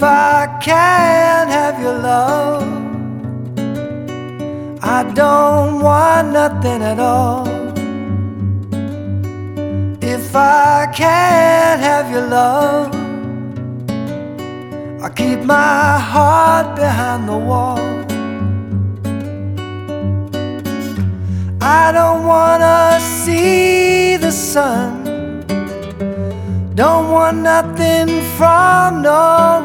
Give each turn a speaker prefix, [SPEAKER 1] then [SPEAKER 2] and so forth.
[SPEAKER 1] I can't have your love, I don't want nothing at all. If I can't have your love, I keep my heart behind the wall. I don't wanna see the sun, don't want nothing from no